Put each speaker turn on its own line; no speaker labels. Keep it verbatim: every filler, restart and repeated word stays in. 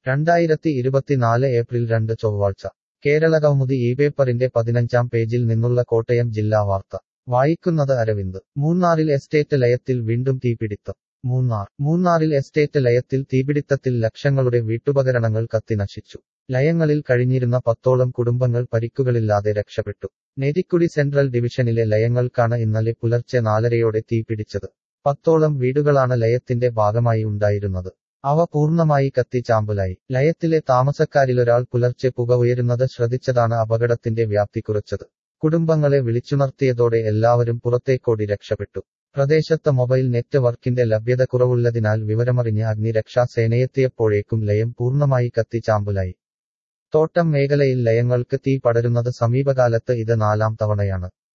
രണ്ടായിരത്തി ഇരുപത്തിനാല് ഏപ്രിൽ രണ്ട് ചൊവ്വാഴ്ച കേരളകൗമുദി ഈ പേപ്പറിന്റെ പതിനഞ്ചാം പേജിൽ നിന്നുള്ള കോട്ടയം ജില്ലാ വാർത്ത വായിക്കുന്നത് അരവിന്ദ്. മൂന്നാറിൽ എസ്റ്റേറ്റ് ലയത്തിൽ വീണ്ടും തീപിടിത്തം. മൂന്നാർ മൂന്നാറിൽ എസ്റ്റേറ്റ് ലയത്തിൽ തീപിടിത്തത്തിൽ ലക്ഷങ്ങളുടെ വീട്ടുപകരണങ്ങൾ കത്തിനശിച്ചു. ലയങ്ങളിൽ കഴിഞ്ഞിരുന്ന പത്തോളം കുടുംബങ്ങൾ പരിക്കുകളില്ലാതെ രക്ഷപ്പെട്ടു. നെരിക്കുടി സെൻട്രൽ ഡിവിഷനിലെ ലയങ്ങൾക്കാണ് ഇന്നലെ പുലർച്ചെ നാലരയോടെ തീപിടിച്ചത്. പത്തോളം വീടുകളാണ് ലയത്തിന്റെ ഭാഗമായി ഉണ്ടായിരുന്നത്. അവ പൂർണ്ണമായി കത്തി ചാമ്പലായി. ലയത്തിലെ താമസക്കാരിലൊരാൾ പുലർച്ചെ പുക ഉയരുന്നത് ശ്രദ്ധിച്ചതാണ് അപകടത്തിന്റെ വ്യാപ്തി കുറച്ചത്. കുടുംബങ്ങളെ വിളിച്ചുണർത്തിയതോടെ എല്ലാവരും പുറത്തേക്കോടി രക്ഷപ്പെട്ടു. പ്രദേശത്ത് മൊബൈൽ നെറ്റ് വർക്കിന്റെ ലഭ്യത കുറവുള്ളതിനാൽ വിവരമറിഞ്ഞ് അഗ്നിരക്ഷാ സേനയെത്തിയപ്പോഴേക്കും ലയം പൂർണ്ണമായി കത്തി ചാമ്പലായി. തോട്ടം മേഖലയിൽ ലയങ്ങൾക്ക് തീ പടരുന്നത് സമീപകാലത്ത് ഇത് നാലാം തവണയാണ്.